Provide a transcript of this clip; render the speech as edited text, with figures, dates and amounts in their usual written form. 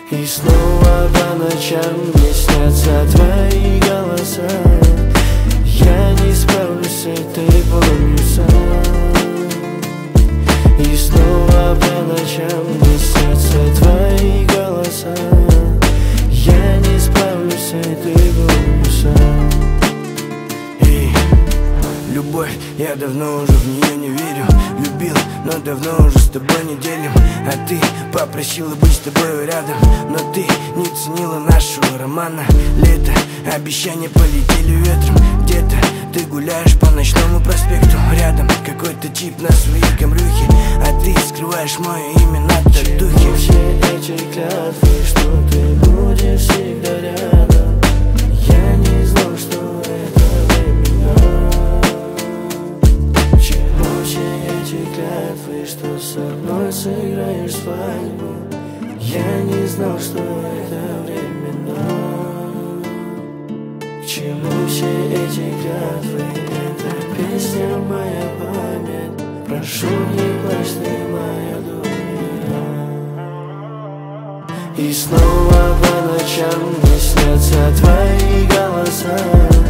И снова по ночам мне снятся твои голоса. Я не справлюсь с этой болью сам. И снова по ночам мне снятся твои голоса. Я не справлюсь с этой болью сам. Любовь, я давно уже в нее не верю. Любил, но давно уже с тобой не делим. А ты попросила быть с тобой рядом, но ты не ценила нашего романа. Лето, обещания полетели ветром. Где-то ты гуляешь по ночному проспекту. Рядом какой-то тип на своей камрюхе, а ты скрываешь мое имя на татухе. Все эти клятвы, что ты будешь всегда рядом. Я не знал, что это временно. Клятвы, что со мной сыграешь свадьбу. Я не знал, что это временно. К чему все эти клятвы? Это песня моя память. Прошу, не плачь ты, моя дуня. И снова по ночам мне снятся твои голоса.